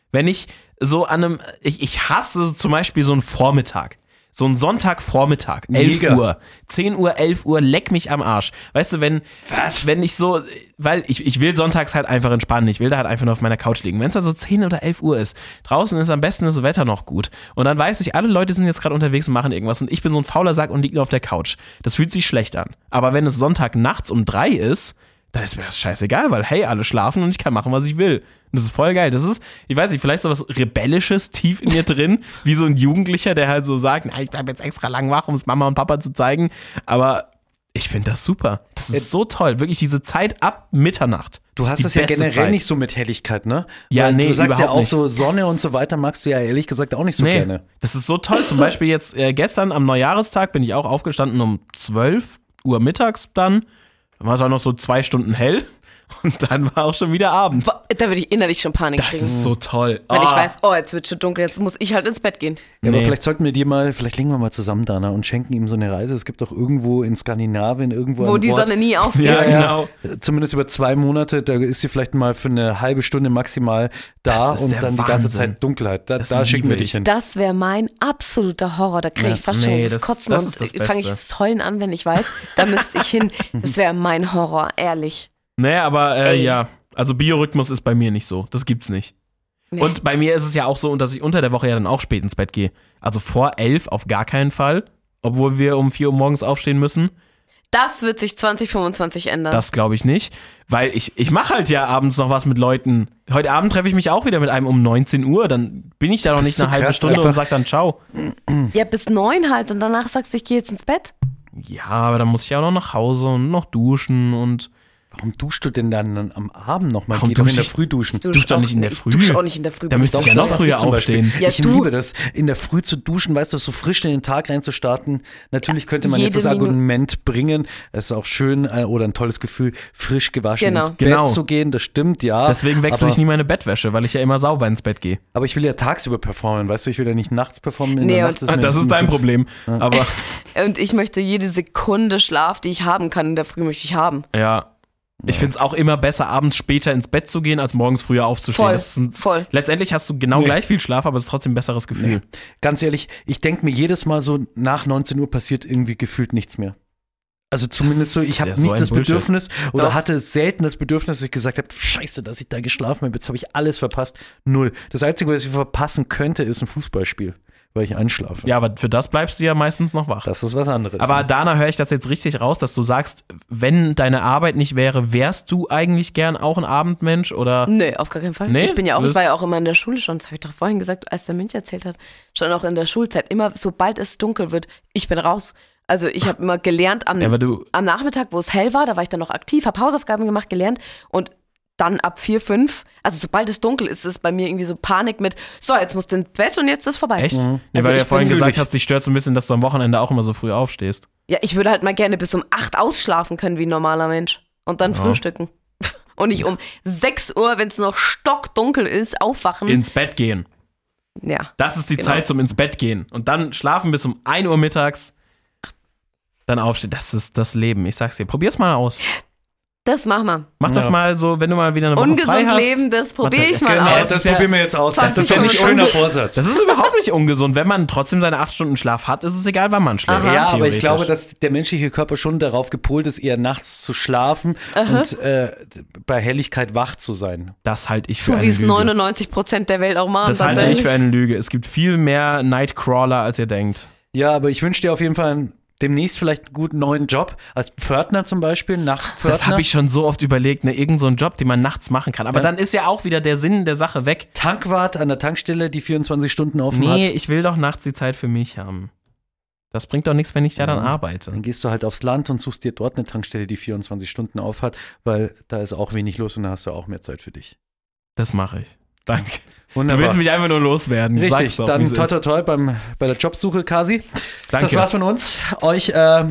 Wenn ich so an einem, ich hasse zum Beispiel so einen Vormittag. So ein Sonntagvormittag, 11 Mega. Uhr, 10 Uhr, 11 Uhr, leck mich am Arsch. Weißt du, wenn ich so, weil ich will sonntags halt einfach entspannen, ich will da halt einfach nur auf meiner Couch liegen. Wenn es dann so 10 oder 11 Uhr ist, draußen ist am besten das Wetter noch gut. Und dann weiß ich, alle Leute sind jetzt gerade unterwegs und machen irgendwas und ich bin so ein fauler Sack und liege nur auf der Couch. Das fühlt sich schlecht an. Aber wenn es Sonntag nachts um 3 ist, dann ist mir das scheißegal, weil hey, alle schlafen und ich kann machen, was ich will. Und das ist voll geil. Das ist, ich weiß nicht, vielleicht so was Rebellisches tief in mir drin, wie so ein Jugendlicher, der halt so sagt, na, ich bleib jetzt extra lang wach, um es Mama und Papa zu zeigen. Aber ich finde das super. Das ist so toll. Wirklich diese Zeit ab Mitternacht. Du hast es ja generell nicht so mit Helligkeit, ne? Ja, Weil nee, du sagst ja überhaupt auch nicht. so Sonne und so weiter magst du ja ehrlich gesagt auch nicht so gerne. Das ist so toll. Zum Beispiel jetzt gestern am Neujahrestag bin ich auch aufgestanden um 12 Uhr mittags dann. Dann war es auch noch so 2 Stunden hell. Und dann war auch schon wieder Abend. Da würde ich innerlich schon Panik Das kriegen. ist so toll. Wenn ich weiß, oh, jetzt wird schon dunkel, jetzt muss ich halt ins Bett gehen. Ja, aber Nee. vielleicht sollten wir vielleicht legen wir mal zusammen, Dana, und schenken ihm so eine Reise. Es gibt doch irgendwo in Skandinavien Wo ein die Ort, Sonne nie aufgeht. Ja, genau. zumindest über 2 Monate, da ist sie vielleicht mal für eine halbe Stunde maximal da Das ist und der dann die ganze Wahnsinn. Zeit Dunkelheit. Da Das schicken wir liebe dich ich. hin. Das wäre mein absoluter Horror. Da kriege ich fast nee, schon das das- Kotzen das und ist das fange ich Beste. das Heulen an, wenn ich weiß, da müsste ich hin. Das wäre mein Horror, ehrlich. Nee, aber Ey. ja. Also Biorhythmus ist bei mir nicht so. Das gibt's nicht. Nee. Und bei mir ist es ja auch so, dass ich unter der Woche ja dann auch spät ins Bett gehe. Also vor 11 auf gar keinen Fall. Obwohl wir um 4 Uhr morgens aufstehen müssen. Das wird sich 2025 ändern. Das glaube ich nicht. Weil ich mache halt ja abends noch was mit Leuten. Heute Abend treffe ich mich auch wieder mit einem um 19 Uhr. Dann bin ich da noch Das nicht ist so eine halbe krass, Stunde einfach. und sag dann ciao. Ja, bis 9 halt und danach sagst du, ich gehe jetzt ins Bett. Ja, aber dann muss ich auch noch nach Hause und noch duschen und Warum duschst du denn dann am Abend nochmal? Warum Geh doch in dusch der ich- Früh duschen. Du Dusch doch nicht in der Früh. Dusch auch nicht in der Früh. Da müsstest du ja Doch, noch das früher mache ich zum Beispiel. aufstehen. Ja, ich du- liebe das, in der Früh zu duschen, weißt du, so frisch in den Tag reinzustarten. Natürlich könnte man jetzt Jede das Minute. Argument bringen, es ist auch schön oder ein tolles Gefühl, frisch gewaschen Genau. ins Bett Genau. zu gehen, das stimmt, ja. Deswegen wechsle aber, ich nie meine Bettwäsche, weil ich ja immer sauber ins Bett gehe. Aber ich will ja tagsüber performen, weißt du, ich will ja nicht nachts performen. In Nee, der und- Nacht mir Das ist dein Problem. Aber Und ich möchte jede Sekunde Schlaf, die ich haben kann in der Früh, möchte ich haben. ja. Ich finde es auch immer besser, abends später ins Bett zu gehen, als morgens früher aufzustehen. Voll, Das ist voll. Letztendlich hast du genau Nee. gleich viel Schlaf, aber es ist trotzdem ein besseres Gefühl. Nee. Ganz ehrlich, ich denke mir jedes Mal so, nach 19 Uhr passiert irgendwie gefühlt nichts mehr. Also zumindest so, Das ich habe ist ja so nicht ein das Bullshit. Bedürfnis oder Doch. hatte selten das Bedürfnis, dass ich gesagt habe, scheiße, dass ich da geschlafen habe, jetzt habe ich alles verpasst. Null. Das Einzige, was ich verpassen könnte, ist ein Fußballspiel, weil ich einschlafe. Ja, aber für das bleibst du ja meistens noch wach. Das ist was anderes. Aber Dana, höre ich das jetzt richtig raus, dass du sagst, wenn deine Arbeit nicht wäre, wärst du eigentlich gern auch ein Abendmensch oder? Nö, auf gar keinen Fall. Nee? Ich war Das- ja auch immer in der Schule schon, das habe ich doch vorhin gesagt, als der Münch erzählt hat, schon auch in der Schulzeit, immer sobald es dunkel wird, ich bin raus. Also ich habe immer gelernt am Ja, aber du, Nachmittag, wo es hell war, da war ich dann noch aktiv, habe Hausaufgaben gemacht, gelernt und dann ab 4, 5, also sobald es dunkel ist, ist bei mir irgendwie so Panik mit, so, jetzt musst du ins Bett und jetzt ist vorbei. echt? Ja, Also weil du ich ja vorhin bin gesagt fühlig. hast, dich stört so ein bisschen, dass du am Wochenende auch immer so früh aufstehst. Ja, ich würde halt mal gerne bis um 8 ausschlafen können wie ein normaler Mensch und dann frühstücken. Und nicht um 6 Uhr, wenn es noch stockdunkel ist, aufwachen. Ins Bett gehen. Ja. Das ist die Genau. Zeit zum ins Bett gehen. Und dann schlafen bis um 1 Uhr mittags. Dann aufstehen. Das ist das Leben. Ich sag's dir. Probier's mal aus. Das machen wir. Mach das Ja. mal so, wenn du mal wieder eine Woche frei Ungesund hast. leben, das probiere ich mal Genau, aus. das ist ja- probieren wir jetzt aus. Das ist ja ja ein nicht schöner unge- Vorsatz. Das ist überhaupt nicht ungesund. Wenn man trotzdem seine 8 Stunden Schlaf hat, ist es egal, wann man schläft. Aha. Ja, aber ich theoretisch. glaube, dass der menschliche Körper schon darauf gepolt ist, eher nachts zu schlafen und bei Helligkeit wach zu sein. Das halte ich für So eine wie es Lüge. 99% der Welt auch machen. Das halte ich tatsächlich. für eine Lüge. Es gibt viel mehr Nightcrawler, als ihr denkt. Ja, aber ich wünsche dir auf jeden Fall demnächst vielleicht einen guten neuen Job, als Pförtner zum Beispiel, Nachtpförtner. Das habe ich schon so oft überlegt, ne, irgend so einen Job, den man nachts machen kann. Aber Ja. dann ist ja auch wieder der Sinn der Sache weg. Tankwart an der Tankstelle, die 24 Stunden offen Nee, hat. ich will doch nachts die Zeit für mich haben. Das bringt doch nichts, wenn ich da dann arbeite. Dann gehst du halt aufs Land und suchst dir dort eine Tankstelle, die 24 Stunden auf hat, weil da ist auch wenig los und da hast du auch mehr Zeit für dich. Das mache ich. Danke. Du Wunderbar. willst mich einfach nur loswerden. Richtig, Sag's doch, dann wie's toi ist. toi toi bei der Jobsuche, Kasi. Danke. Das war's von uns. Euch,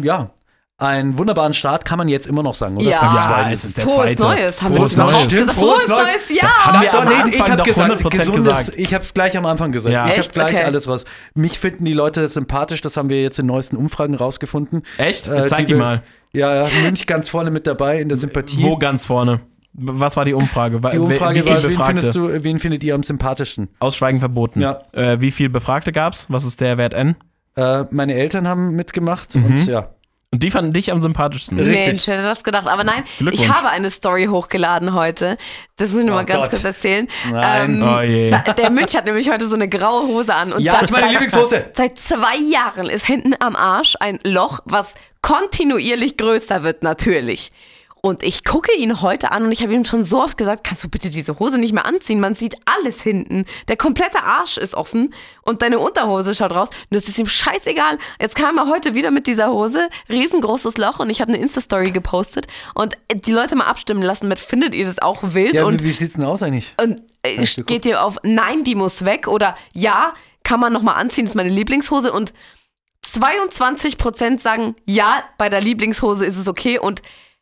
einen wunderbaren Start kann man jetzt immer noch sagen, oder? Ja. Tag Ja, zwei. es ist der Frohes zweite. Neues, haben wir Frohes das überhaupt Neues. gesagt? Frohes Frohes Neues. Neues Jahr! Das haben wir am ich Anfang habe doch gesagt, 100% gesundes, gesagt. ich habe es gleich am Anfang gesagt. Ja. Ich habe Echt? gleich Okay. alles raus. Mich finden die Leute sympathisch, das haben wir jetzt in neuesten Umfragen rausgefunden. Echt? Zeig die wir- mal. Ja, Münch ganz vorne mit dabei in der Sympathie. Wo ganz vorne? Was war die Umfrage? Die Umfrage wie viel war, Befragte? wen findet ihr am sympathischsten? Ausschweigen verboten. Ja. Wie viel Befragte gab's? Was ist der Wert N? Meine Eltern haben mitgemacht und ja. Und die fanden dich am sympathischsten. Mensch, hätte das gedacht. Aber nein, ich habe eine Story hochgeladen heute. Das muss ich nur mal ganz kurz erzählen. Nein. Oh je. Der Mönch hat nämlich heute so eine graue Hose an. Und Ja, das ist meine Lieblingshose. Seit 2 Jahren ist hinten am Arsch ein Loch, was kontinuierlich größer wird, natürlich. Und ich gucke ihn heute an und ich habe ihm schon so oft gesagt, kannst du bitte diese Hose nicht mehr anziehen? Man sieht alles hinten. Der komplette Arsch ist offen und deine Unterhose schaut raus. Und das ist ihm scheißegal. Jetzt kam er heute wieder mit dieser Hose, riesengroßes Loch und ich habe eine Insta-Story gepostet und die Leute mal abstimmen lassen mit, findet ihr das auch wild? Ja, und wie sieht's denn aus eigentlich? und geht ihr auf nein, die muss weg oder ja, kann man nochmal anziehen, ist meine Lieblingshose und 22% sagen ja, bei der Lieblingshose ist es okay und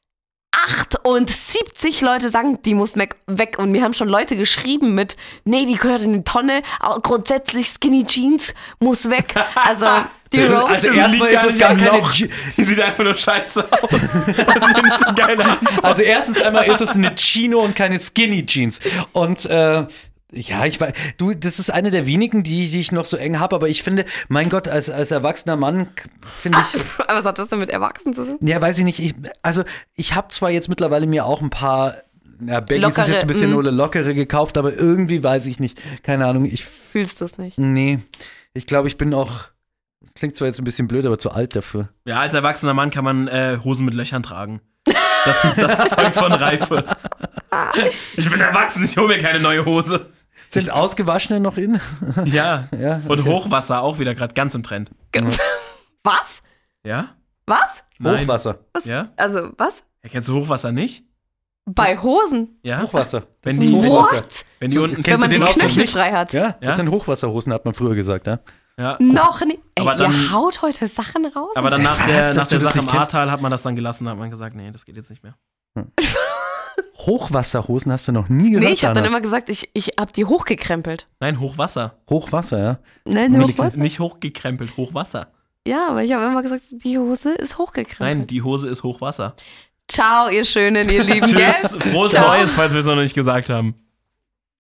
78 Leute sagen, die muss weg. Und mir haben schon Leute geschrieben mit, nee, die gehört in die Tonne, aber grundsätzlich Skinny Jeans muss weg. Also, die Rose. Also Das erstmal liegt ist gar es nicht gar am keine Loch. Die sieht einfach nur scheiße aus. Das finde ich eine geile Antwort. Also erstens einmal ist es eine Chino und keine Skinny Jeans. Und ja, ich weiß, du, das ist eine der wenigen, die ich noch so eng habe, aber ich finde, mein Gott, als erwachsener Mann finde ich. Aber was hat das denn mit Erwachsenen zu tun? Ja, weiß ich nicht. Ich habe zwar jetzt mittlerweile mir auch ein paar, Baggies ist jetzt ein bisschen lockere gekauft, aber irgendwie weiß ich nicht. Keine Ahnung. Fühlst du es nicht? Nee, ich glaube, ich bin auch. Das klingt zwar jetzt ein bisschen blöd, aber zu alt dafür. Ja, als erwachsener Mann kann man Hosen mit Löchern tragen. Das zeugt von Reife. Ich bin erwachsen, ich hole mir keine neue Hose. Sind ausgewaschene noch in? Ja. Ja, Und Hochwasser auch wieder gerade ganz im Trend. Was? Ja? Was? Nein. Hochwasser. Was? Ja? Also, was? Ja, kennst du Hochwasser nicht? Bei Hosen? Ja. Hochwasser. Wenn Das die- ist Hochwasser. What? Wenn die unten, Wenn kennst man du die den auch so Knöchel nicht? frei hat. Ja, Ja? das sind Hochwasserhosen, hat man früher gesagt, ja. Ja. Noch nicht. Ey, Aber dann- ihr haut heute Sachen raus? Aber dann nach Was, der dass du das Sache im nicht kennst? Ahrtal hat man das dann gelassen, da hat man gesagt, nee, das geht jetzt nicht mehr. Hochwasserhosen hast du noch nie gehört? Nee, ich habe dann Anna? immer gesagt, ich habe die hochgekrempelt. Nein, Hochwasser. Hochwasser, ja. Nein, Milli- Hochwasser? Nicht hochgekrempelt, Hochwasser. Ja, aber ich habe immer gesagt, die Hose ist hochgekrempelt. Nein, die Hose ist Hochwasser. Ciao, ihr Schönen, ihr Lieben. Tschüss, gell? frohes Ciao. Neues, falls wir es noch nicht gesagt haben.